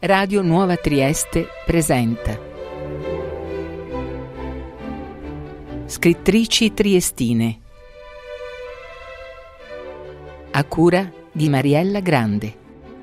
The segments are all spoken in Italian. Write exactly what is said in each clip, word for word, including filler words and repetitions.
Radio Nuova Trieste presenta Scrittrici triestine, a cura di Mariella Grande.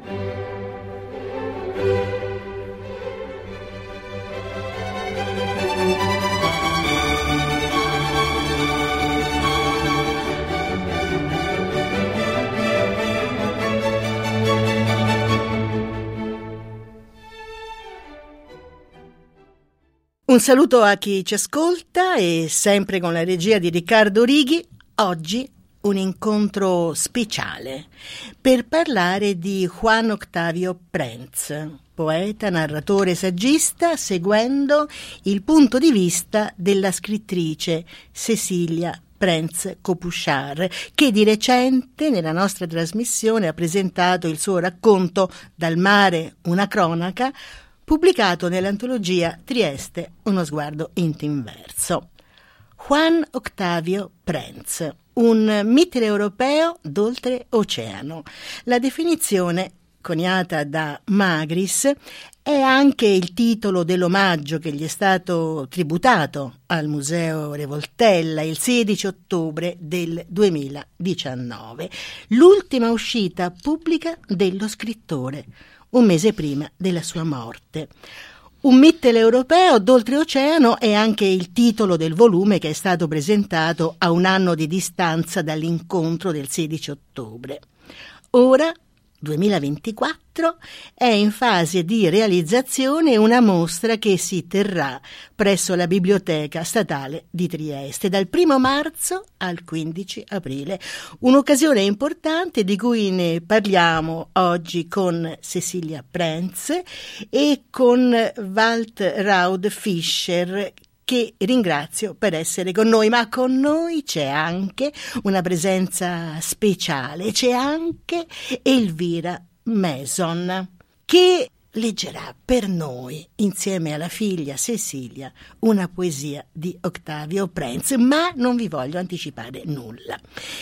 Un saluto a chi ci ascolta e sempre con la regia di Riccardo Righi, oggi un incontro speciale per parlare di Juan Octavio Prenz, poeta, narratore, saggista, seguendo il punto di vista della scrittrice Cecilia Prenz-Kopuschar, che di recente nella nostra trasmissione ha presentato il suo racconto Dal mare una cronaca, pubblicato nell'antologia Trieste, uno sguardo intinverso. Juan Octavio Prenz, un mitteleuropeo d'oltreoceano. La definizione, coniata da Magris, è anche il titolo dell'omaggio che gli è stato tributato al Museo Revoltella il sedici ottobre del duemiladiciannove, l'ultima uscita pubblica dello scrittore, un mese prima della sua morte. Un mitteleuropeo d'oltreoceano è anche il titolo del volume che è stato presentato a un anno di distanza dall'incontro del sedici ottobre. Ora, duemilaventiquattro, è in fase di realizzazione una mostra che si terrà presso la Biblioteca Statale di Trieste dal primo marzo al quindici aprile. Un'occasione importante di cui ne parliamo oggi con Cecilia Prenz e con Walt Raud Fischer, che ringrazio per essere con noi, ma con noi c'è anche una presenza speciale, c'è anche Elvira Mason, che leggerà per noi, insieme alla figlia Cecilia, una poesia di Octavio Prenz, ma non vi voglio anticipare nulla.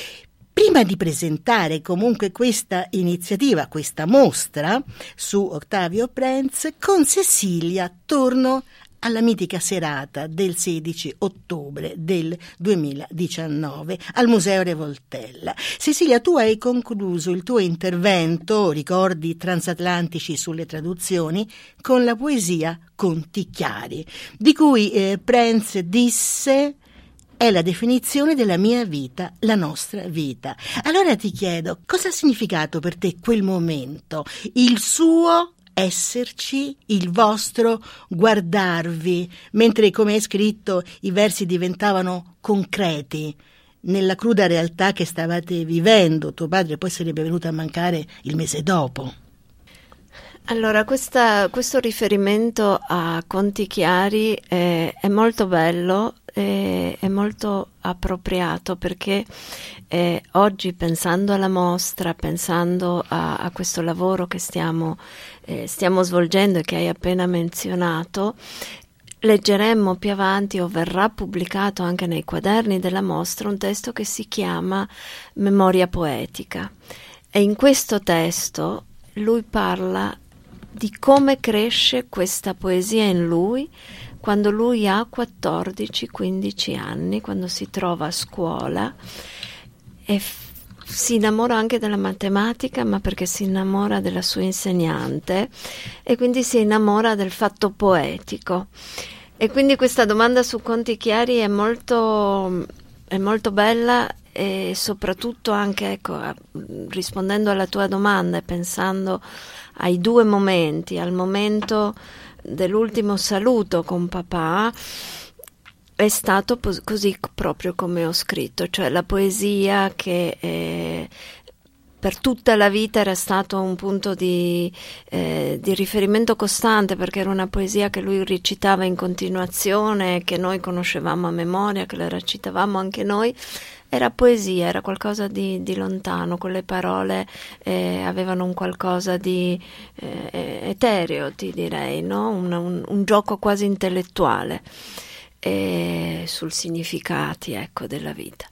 Prima di presentare comunque questa iniziativa, questa mostra su Octavio Prenz, con Cecilia torno alla mitica serata del sedici ottobre del duemiladiciannove al Museo Revoltella. Cecilia, tu hai concluso il tuo intervento, ricordi transatlantici sulle traduzioni, con la poesia Conti chiari, di cui eh, Prenz disse: è la definizione della mia vita, la nostra vita. Allora ti chiedo, cosa ha significato per te quel momento, il suo esserci, il vostro guardarvi, mentre, come hai scritto, i versi diventavano concreti nella cruda realtà che stavate vivendo? Tuo padre poi sarebbe venuto a mancare il mese dopo. Allora, questa, questo riferimento a Conti chiari è, è molto bello, è, è molto appropriato, perché eh, oggi, pensando alla mostra, pensando a, a questo lavoro che stiamo, eh, stiamo svolgendo e che hai appena menzionato, leggeremmo più avanti, o verrà pubblicato anche nei quaderni della mostra, un testo che si chiama Memoria poetica, e in questo testo lui parla di come cresce questa poesia in lui quando lui ha quattordici quindici anni, quando si trova a scuola e f- si innamora anche della matematica, ma perché si innamora della sua insegnante e quindi si innamora del fatto poetico. E quindi questa domanda su Conti chiari è molto, è molto bella, e soprattutto anche, ecco, rispondendo alla tua domanda e pensando ai due momenti, al momento dell'ultimo saluto con papà, è stato pos- così proprio come ho scritto, cioè la poesia che eh, per tutta la vita era stato un punto di, eh, di riferimento costante, perché era una poesia che lui recitava in continuazione, che noi conoscevamo a memoria, che la recitavamo anche noi. Era poesia, era qualcosa di, di lontano, quelle parole eh, avevano un qualcosa di eh, etereo, ti direi, no? un, un, un gioco quasi intellettuale eh, sul significati, ecco, della vita.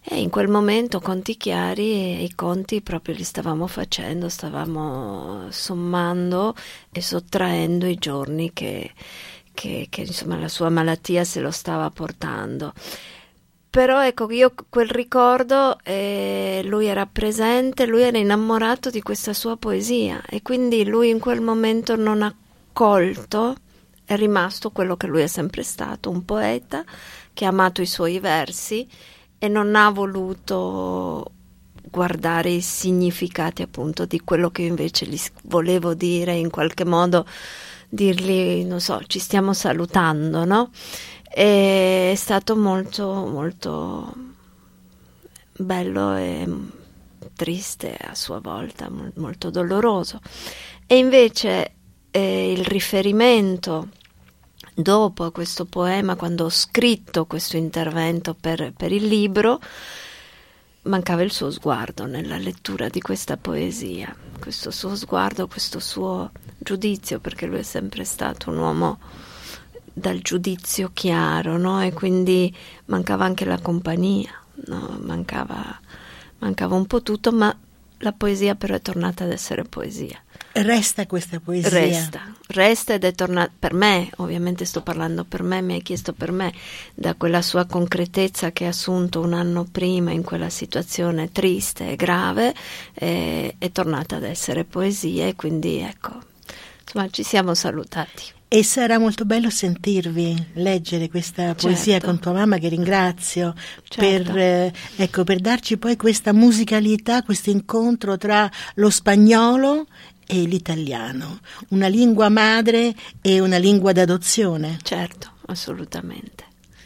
E in quel momento conti chiari e i conti proprio li stavamo facendo, stavamo sommando e sottraendo i giorni che, che, che insomma la sua malattia se lo stava portando. Però ecco, io quel ricordo, eh, lui era presente, lui era innamorato di questa sua poesia e quindi lui in quel momento non ha colto, è rimasto quello che lui è sempre stato, un poeta che ha amato i suoi versi e non ha voluto guardare i significati appunto di quello che invece gli volevo dire, in qualche modo dirgli, non so, ci stiamo salutando, no? E è stato molto molto bello e triste a sua volta, molto doloroso. E invece eh, il riferimento dopo a questo poema, quando ho scritto questo intervento per, per il libro, mancava il suo sguardo nella lettura di questa poesia, questo suo sguardo, questo suo giudizio, perché lui è sempre stato un uomo dal giudizio chiaro, no? E quindi mancava anche la compagnia, no? mancava, mancava un po' tutto, ma la poesia però è tornata ad essere poesia. Resta questa poesia? Resta, resta ed è tornata, per me, ovviamente sto parlando per me, mi hai chiesto per me, da quella sua concretezza che ha assunto un anno prima in quella situazione triste e grave, è, è tornata ad essere poesia e quindi ecco, insomma ci siamo salutati. E sarà molto bello sentirvi leggere questa poesia certo. con tua mamma, che ringrazio, certo. per, eh, ecco, per darci poi questa musicalità, questo incontro tra lo spagnolo e l'italiano, una lingua madre e una lingua d'adozione. Certo, assolutamente.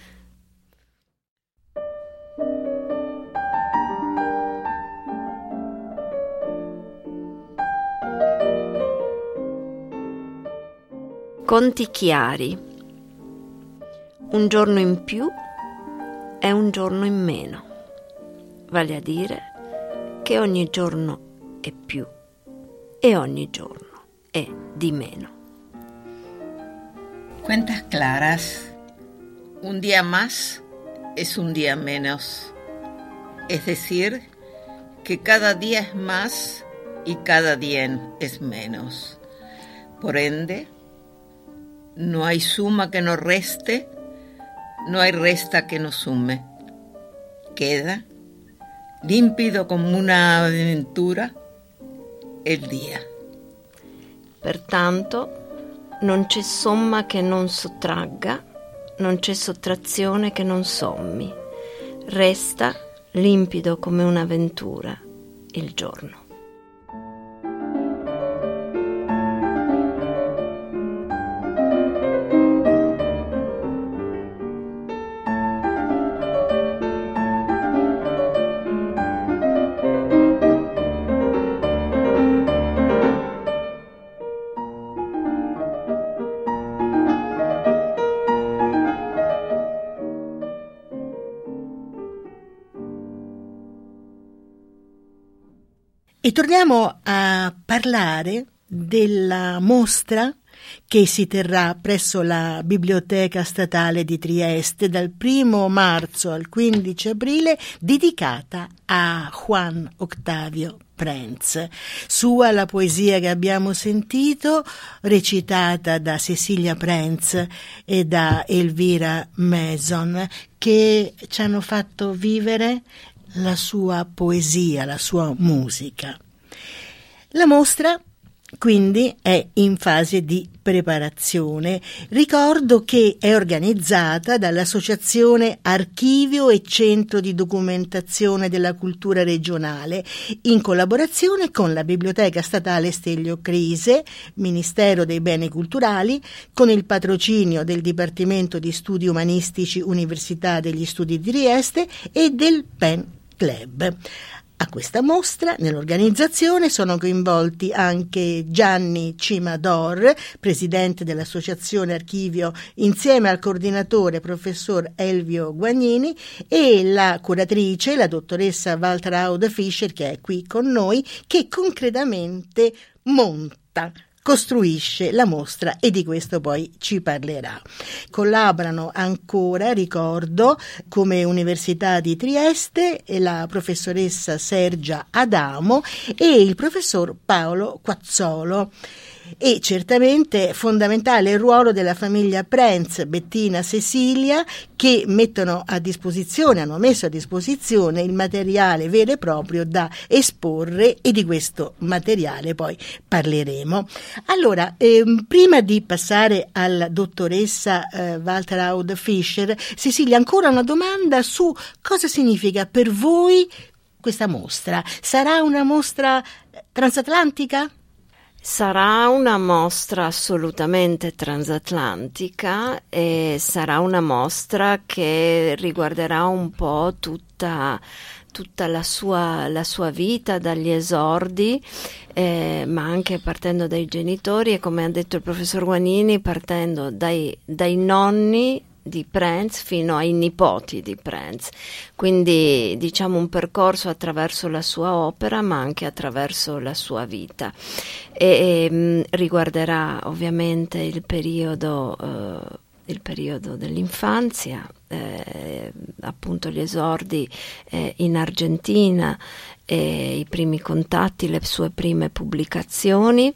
Conti chiari. Un giorno in più è un giorno in meno, vale a dire che ogni giorno è più e ogni giorno è di meno. Cuentas claras. Un día más es un día menos. Es decir, que cada día es más y cada día es menos. Por ende, no hay suma que no reste, no hay resta que no sume. Queda, límpido como una avventura, il dia. Pertanto non c'è somma che non sottragga, non c'è sottrazione che non sommi. Resta limpido come un'avventura il giorno. E torniamo a parlare della mostra che si terrà presso la Biblioteca Statale di Trieste dal primo marzo al quindici aprile, dedicata a Juan Octavio Prenz. Sua la poesia che abbiamo sentito, recitata da Cecilia Prenz e da Elvira Mason, che ci hanno fatto vivere la sua poesia, la sua musica. La mostra quindi è in fase di preparazione. Ricordo che è organizzata dall'Associazione Archivio e Centro di Documentazione della Cultura Regionale, in collaborazione con la Biblioteca Statale Stelio Crise, Ministero dei Beni Culturali, con il patrocinio del Dipartimento di Studi Umanistici Università degli Studi di Trieste e del Pen Club. A questa mostra, nell'organizzazione, sono coinvolti anche Gianni Cimador, presidente dell'Associazione Archivio, insieme al coordinatore professor Elvio Guagnini, e la curatrice, la dottoressa Waltraud Fischer, che è qui con noi, che concretamente monta costruisce la mostra e di questo poi ci parlerà. Collaborano ancora, ricordo, come Università di Trieste e la professoressa Sergia Adamo e il professor Paolo Quazzolo. E certamente fondamentale il ruolo della famiglia Prenz, Bettina, Cecilia, che mettono a disposizione, hanno messo a disposizione il materiale vero e proprio da esporre, e di questo materiale poi parleremo. Allora, ehm, prima di passare alla dottoressa eh, Waltraud Fischer, Cecilia, ancora una domanda su cosa significa per voi questa mostra. Sarà una mostra transatlantica? Sarà una mostra assolutamente transatlantica e sarà una mostra che riguarderà un po' tutta, tutta la sua, la sua vita, dagli esordi, eh, ma anche partendo dai genitori e, come ha detto il professor Guanini, partendo dai, dai nonni di Prenz fino ai nipoti di Prenz, quindi diciamo un percorso attraverso la sua opera ma anche attraverso la sua vita, e, e mh, riguarderà ovviamente il periodo eh, il periodo dell'infanzia, eh, appunto gli esordi eh, in Argentina, eh, i primi contatti, le sue prime pubblicazioni.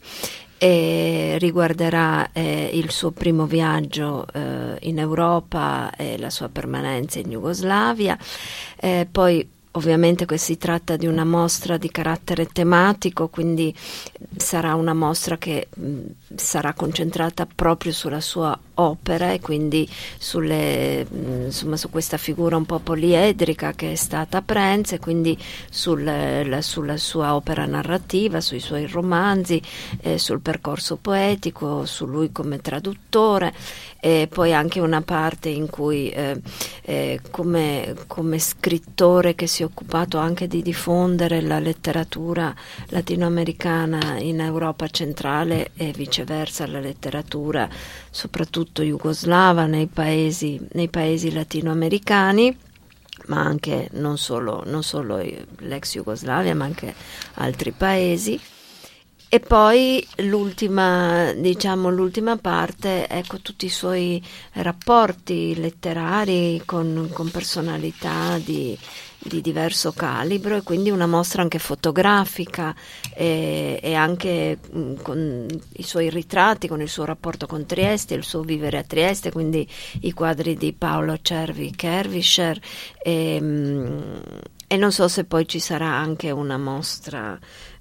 E riguarderà eh, il suo primo viaggio eh, in Europa e la sua permanenza in Jugoslavia. Eh, poi ovviamente que- si tratta di una mostra di carattere tematico, quindi sarà una mostra che mh, sarà concentrata proprio sulla sua opera e quindi sulle, mh, insomma, su questa figura un po' poliedrica che è stata Prenz, e quindi sul, la, sulla sua opera narrativa, sui suoi romanzi, eh, sul percorso poetico, su lui come traduttore, e poi anche una parte in cui eh, eh, come, come scrittore che si è occupato anche di diffondere la letteratura latinoamericana in Europa centrale e viceversa la letteratura soprattutto jugoslava nei paesi, nei paesi latinoamericani, ma anche non solo, non solo l'ex Jugoslavia ma anche altri paesi. E poi l'ultima, diciamo, l'ultima parte, ecco, tutti i suoi rapporti letterari con, con personalità di, di diverso calibro, e quindi una mostra anche fotografica e, e anche mh, con i suoi ritratti, con il suo rapporto con Trieste, il suo vivere a Trieste, quindi i quadri di Paolo Cervi Kervischer, e, mh, e non so se poi ci sarà anche una mostra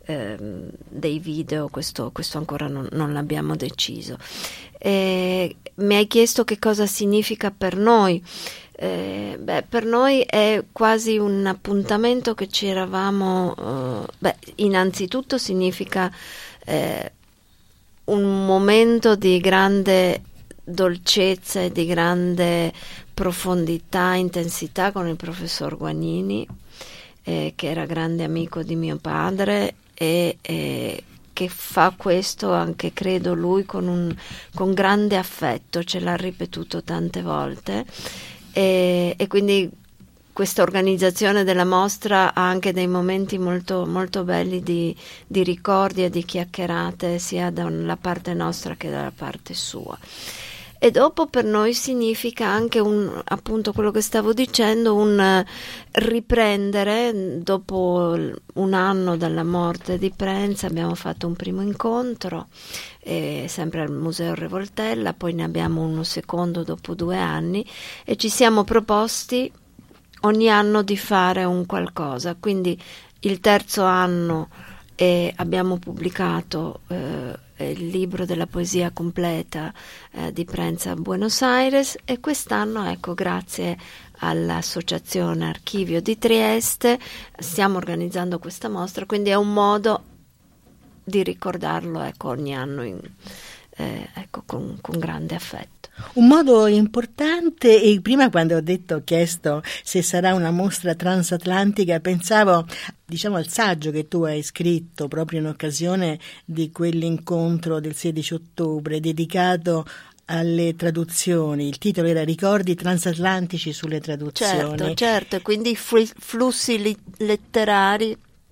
dei video, questo, questo ancora non, non l'abbiamo deciso. Eh, mi hai chiesto che cosa significa per noi. Eh, beh, per noi è quasi un appuntamento che ci eravamo, eh, beh, innanzitutto significa eh, un momento di grande dolcezza e di grande profondità, intensità con il professor Guanini, eh, che era grande amico di mio padre, e, e che fa questo anche, credo, lui con, un, con grande affetto, ce l'ha ripetuto tante volte, e, e quindi questa organizzazione della mostra ha anche dei momenti molto, molto belli di, di ricordi e di chiacchierate sia dalla parte nostra che dalla parte sua. E dopo per noi significa anche un, appunto quello che stavo dicendo, un riprendere. Dopo un anno dalla morte di Prenz abbiamo fatto un primo incontro, eh, sempre al Museo Revoltella, poi ne abbiamo uno secondo dopo due anni, e ci siamo proposti ogni anno di fare un qualcosa. Quindi il terzo anno eh, abbiamo pubblicato eh, il libro della poesia completa eh, di Prenz a Buenos Aires, e quest'anno, ecco, grazie all'Associazione Archivio di Trieste, stiamo organizzando questa mostra, quindi è un modo di ricordarlo, ecco, ogni anno in, eh, ecco, con, con grande affetto. Un modo importante, e prima quando ho detto, ho chiesto se sarà una mostra transatlantica, pensavo, diciamo, al saggio che tu hai scritto proprio in occasione di quell'incontro del sedici ottobre dedicato alle traduzioni. Il titolo era Ricordi transatlantici sulle traduzioni. Certo, certo, quindi i flussi letterari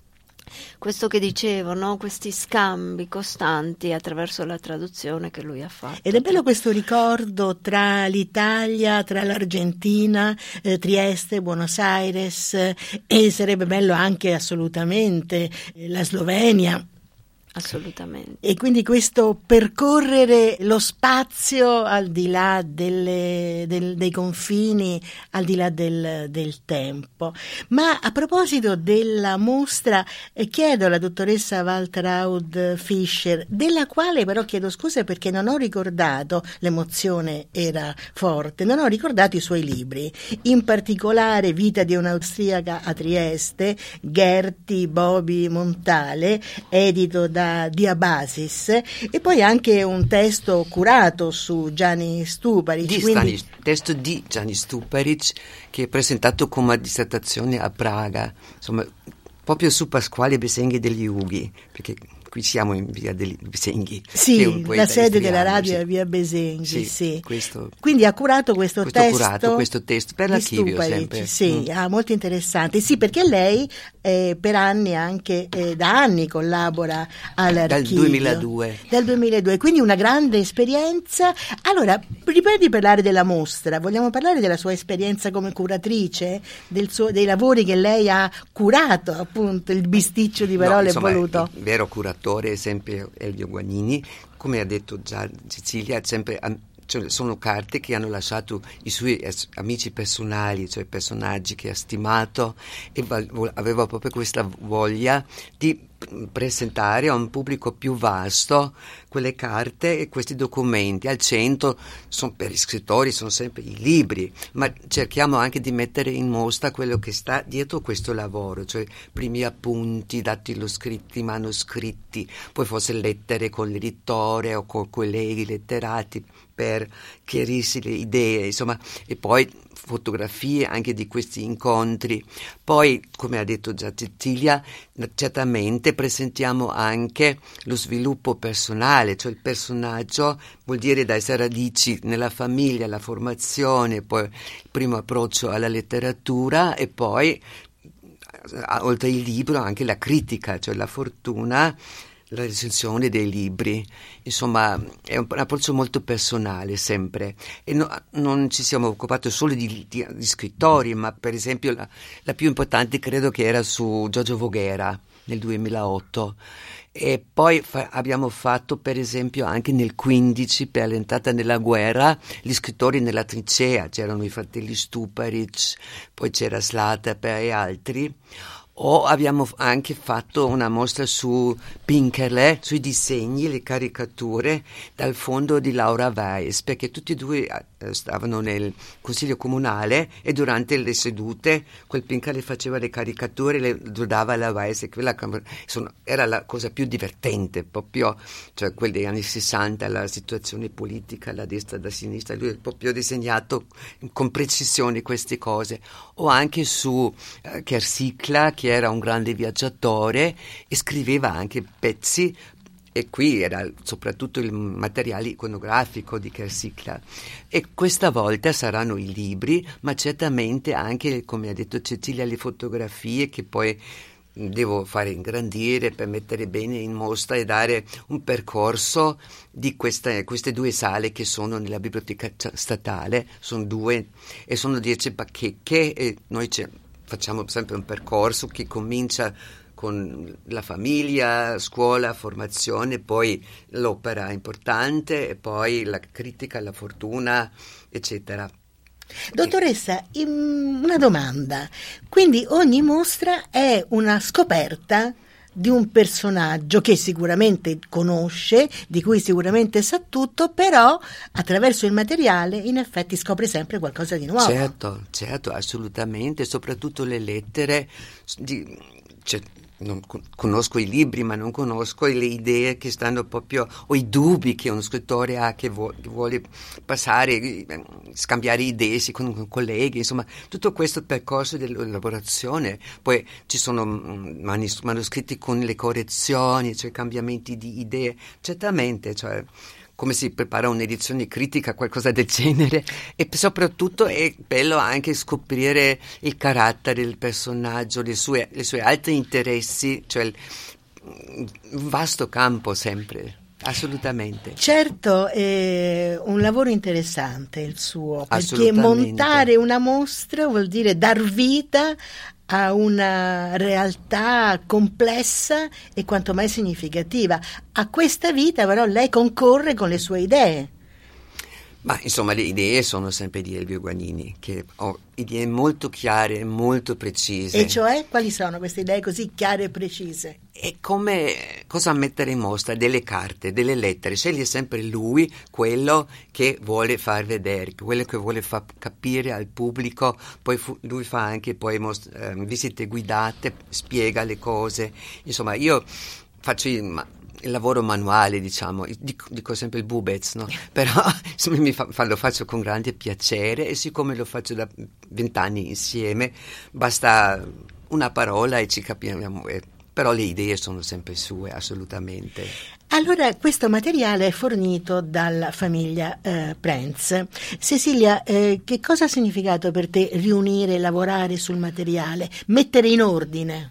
questo che dicevo, no? Questi scambi costanti attraverso la traduzione che lui ha fatto. Ed è bello questo ricordo tra l'Italia, tra l'Argentina, eh, Trieste, Buenos Aires, eh, e sarebbe bello anche assolutamente eh, la Slovenia. Assolutamente. E quindi questo percorrere lo spazio al di là delle, del, dei confini, al di là del, del tempo. Ma a proposito della mostra, eh, chiedo alla dottoressa Waltraud Fischer, della quale però chiedo scusa perché non ho ricordato, l'emozione era forte, non ho ricordato i suoi libri, in particolare Vita di un'austriaca a Trieste, Gerti Bobi Montale, edito da Diabasis, e poi anche un testo curato su Gianni Stuparic. Di quindi... Stani, testo di Gianni Stuparic, che è presentato come dissertazione a Praga, insomma, proprio su Pasquale Besenghi degli Ughi, perché qui siamo in via degli Besenghi. Sì, la sede della radio è sì. via Besenghi, sì, sì. Questo, quindi ha curato questo, questo testo, curato questo testo per l'archivio Stuparic, sempre. sì, mm. ah, molto interessante. Sì, perché lei eh, per anni anche eh, da anni collabora all'archivio. Dal duemiladue. Dal duemiladue, quindi una grande esperienza. Allora, prima di parlare della mostra, vogliamo parlare della sua esperienza come curatrice, del suo, dei lavori che lei ha curato, appunto, il bisticcio di parole no, insomma, voluto. Il vero curatore è sempre Elvio Guagnini, come ha detto già Cecilia, sempre, cioè, sono carte che hanno lasciato i suoi amici personali, cioè personaggi che ha stimato, e aveva proprio questa voglia di presentare a un pubblico più vasto quelle carte e questi documenti. Al centro sono, per gli scrittori sono sempre i libri, ma cerchiamo anche di mettere in mostra quello che sta dietro questo lavoro, cioè primi appunti, dattiloscritti, manoscritti, poi forse lettere con l'editore o con colleghi letterati per chiarirsi le idee, insomma, e poi fotografie anche di questi incontri. Poi, come ha detto già Cecilia, certamente presentiamo anche lo sviluppo personale, cioè il personaggio vuol dire dai radici nella famiglia, la formazione, poi il primo approccio alla letteratura e poi, oltre il libro, anche la critica, cioè la fortuna, la recensione dei libri. Insomma, è un, un approccio molto personale sempre, e no, non ci siamo occupati solo di, di, di scrittori, ma per esempio la, la più importante credo che era su Giorgio Voghera nel duemilaotto, e poi fa, abbiamo fatto per esempio anche nel quindici, per l'entrata nella guerra, gli scrittori nella trincea, c'erano i fratelli Stuparic, poi c'era Slater e altri. O abbiamo anche fatto una mostra su Pinkerle, sui disegni, le caricature dal fondo di Laura Weiss, perché tutti e due stavano nel consiglio comunale e durante le sedute quel Pinkerle faceva le caricature, le dava alla Weiss, e quella insomma, era la cosa più divertente, proprio, cioè quelli degli anni sessanta, la situazione politica, la destra, la sinistra, lui ha proprio disegnato con precisione queste cose. O anche su uh, Kersicla, che era un grande viaggiatore e scriveva anche pezzi, e qui era soprattutto il materiale iconografico di Kersicla. E questa volta saranno i libri, ma certamente anche, come ha detto Cecilia, le fotografie che poi devo fare ingrandire per mettere bene in mostra e dare un percorso di queste, queste due sale che sono nella biblioteca statale. Sono due e sono dieci bacheche, e noi facciamo sempre un percorso che comincia con la famiglia, scuola, formazione, poi l'opera importante e poi la critica, la fortuna, eccetera. Dottoressa, una domanda. Quindi ogni mostra è una scoperta di un personaggio che sicuramente conosce, di cui sicuramente sa tutto, però attraverso il materiale in effetti scopre sempre qualcosa di nuovo. Certo, certo, assolutamente, soprattutto le lettere di, cioè, non conosco i libri, ma non conosco le idee che stanno proprio, o i dubbi che uno scrittore ha, che, vuole, che vuole passare, scambiare idee con, con colleghi, insomma, tutto questo percorso dell'elaborazione. Poi ci sono manos- manoscritti con le correzioni, cioè cambiamenti di idee, certamente, cioè come si prepara un'edizione critica, qualcosa del genere, e soprattutto è bello anche scoprire il carattere del personaggio, le sue, i suoi altri interessi, cioè il, un vasto campo sempre. Assolutamente. Certo, è un lavoro interessante il suo, perché montare una mostra vuol dire dar vita a una realtà complessa e quanto mai significativa. A questa vita però lei concorre con le sue idee. Ma insomma le idee sono sempre di Elvio Guagnini, che ho idee molto chiare, molto precise. E cioè, quali sono queste idee così chiare e precise? È come cosa mettere in mostra, delle carte, delle lettere, sceglie sempre lui quello che vuole far vedere, quello che vuole far capire al pubblico, poi fu, lui fa anche poi most- eh, visite guidate, spiega le cose, insomma io faccio il, il lavoro manuale, diciamo, dico, dico sempre il bubez, no? Però mi fa, lo faccio con grande piacere, e siccome lo faccio da vent'anni insieme, basta una parola e ci capiamo, eh, però le idee sono sempre sue, assolutamente. Allora, questo materiale è fornito dalla famiglia eh, Prenz. Cecilia, eh, che cosa ha significato per te riunire, lavorare sul materiale, mettere in ordine?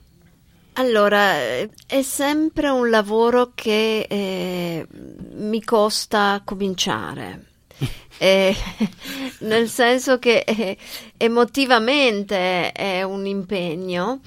Allora, è sempre un lavoro che eh, mi costa cominciare, eh, nel senso che eh, emotivamente è un impegno.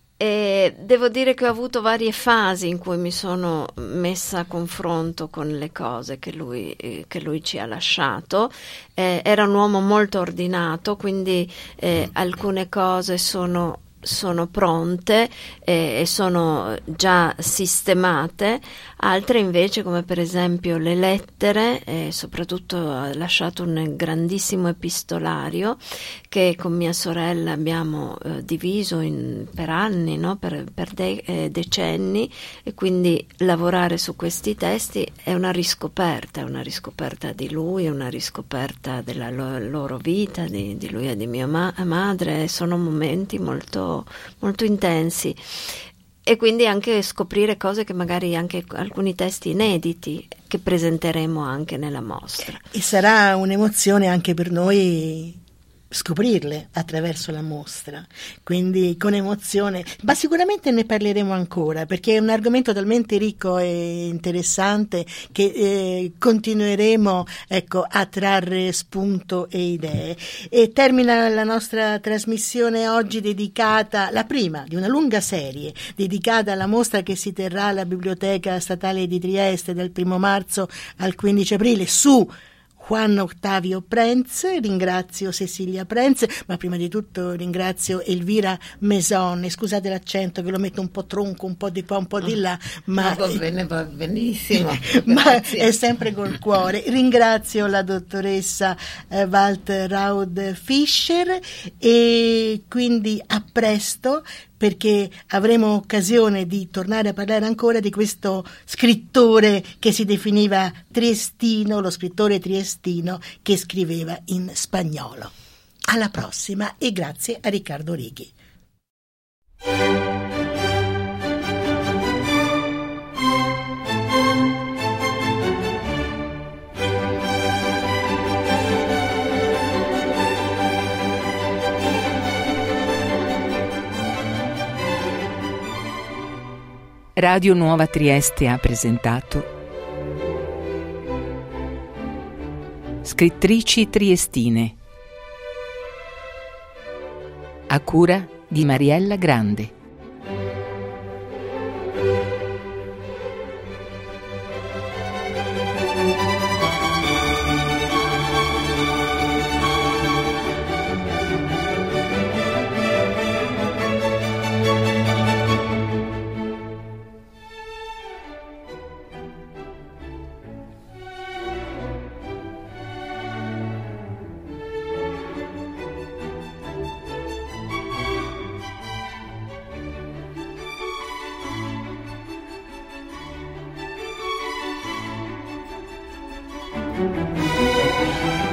E devo dire che ho avuto varie fasi in cui mi sono messa a confronto con le cose che lui, eh, che lui ci ha lasciato. Eh, era un uomo molto ordinato, quindi eh, alcune cose sono sono pronte eh, e sono già sistemate, altre invece, come per esempio le lettere, eh, soprattutto ha lasciato un grandissimo epistolario che con mia sorella abbiamo eh, diviso in, per anni, no? per, per de- eh, decenni, e quindi lavorare su questi testi è una riscoperta, è una riscoperta di lui, è una riscoperta della lo- loro vita, di, di lui e di mia ma- madre. Sono momenti molto molto intensi, e quindi anche scoprire cose che magari anche alcuni testi inediti che presenteremo anche nella mostra. E sarà un'emozione anche per noi scoprirle attraverso la mostra, quindi con emozione, ma sicuramente ne parleremo ancora, perché è un argomento talmente ricco e interessante che eh, continueremo ecco a trarre spunto e idee. E termina la nostra trasmissione oggi dedicata, la prima di una lunga serie dedicata alla mostra che si terrà alla Biblioteca Statale di Trieste dal primo marzo al quindici aprile su Juan Octavio Prenz. Ringrazio Cecilia Prenz, ma prima di tutto ringrazio Elvira Mesone. Scusate l'accento che lo metto un po' tronco, un po' di qua, un po' di là, ma no, va bene, va benissimo. Ma è sempre col cuore. Ringrazio la dottoressa eh, Walter Raud Fischer, e quindi a presto, perché avremo occasione di tornare a parlare ancora di questo scrittore che si definiva triestino, lo scrittore triestino che scriveva in spagnolo. Alla prossima, e grazie a Riccardo Righi. Radio Nuova Trieste ha presentato Scrittrici triestine, a cura di Mariella Grande. Thank you.